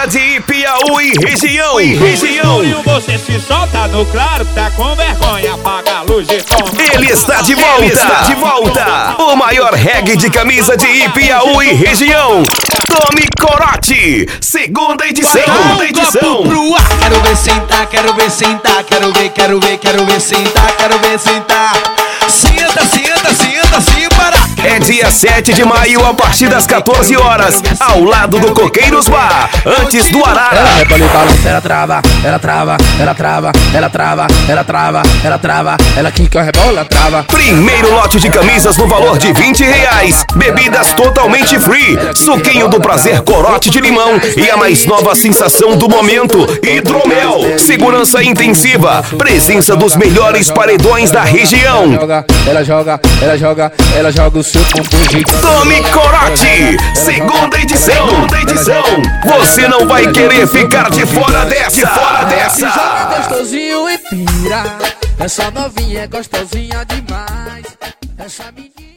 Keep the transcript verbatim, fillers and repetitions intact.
de Ipiaú e região. E região. Você se solta no claro, tá com vergonha, apaga a luz e toma. Ele está de volta. Ele está de volta. O maior reggae de camisa de Ipiaú e região. Tome Corote, segunda edição. Segunda edição. Quero ver sentar, quero ver sentar, quero ver, quero ver, quero ver sentar, quero ver sentar. Senta, senta, senta, se para. É dia sete de maio, a partir das quatorze horas, ao lado do Coqueiros Bar, antes do Arara. Ela rebola e balança, ela trava, ela trava, ela trava, ela trava, ela trava, ela trava, ela quica, rebola, trava. Primeiro lote de camisas no valor de vinte reais. Bebidas totalmente free. Suquinho do prazer Corote de limão. E a mais nova sensação do momento, hidromel. Segurança intensiva. Presença dos melhores paredões da região. Ela joga, ela joga, ela joga o seu bumbum gigante. Tome Corote, segunda edição. Segunda edição. Você não vai querer ficar de fora dessa. De fora dessa. Joga gostosinho e pira. Essa novinha é gostosinha demais. Essa menina